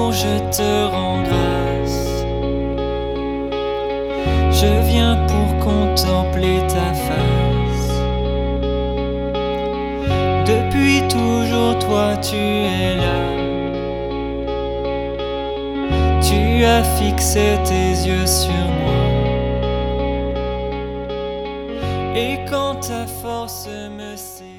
amour, je te rends grâce. Je viens pour contempler ta face. Depuis toujours, toi, tu es là. Tu as fixé tes yeux sur moi. Et quand ta force me saisit,